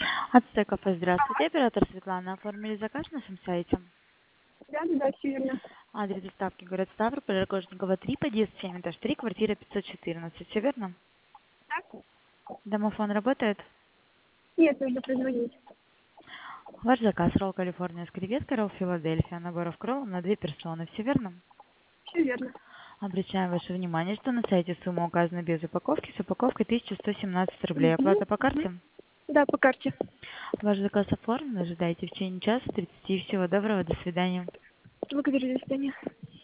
Ацтек кафе, здравствуйте. Оператор Светлана. Оформили заказ на нашем сайте. Да, все верно. Адрес доставки город Ставрополь, Рогожникова 3, подъезд 7, этаж 3, квартира 514. Все верно? Так? Домофон работает? Нет, нужно позвонить. Ваш заказ ролл Калифорния с креветкой, ролл Филадельфия, наборов кроллов на 2 персоны. Все верно? Все верно. Обращаем ваше внимание, что на сайте сумма указана без упаковки, с упаковкой 1117 рублей. Мгм, Оплата по мгм. карте? Да, по карте. Ваш заказ оформлен, ожидайте в течение часа 30. Всего доброго, до свидания. Благодарю, до свидания.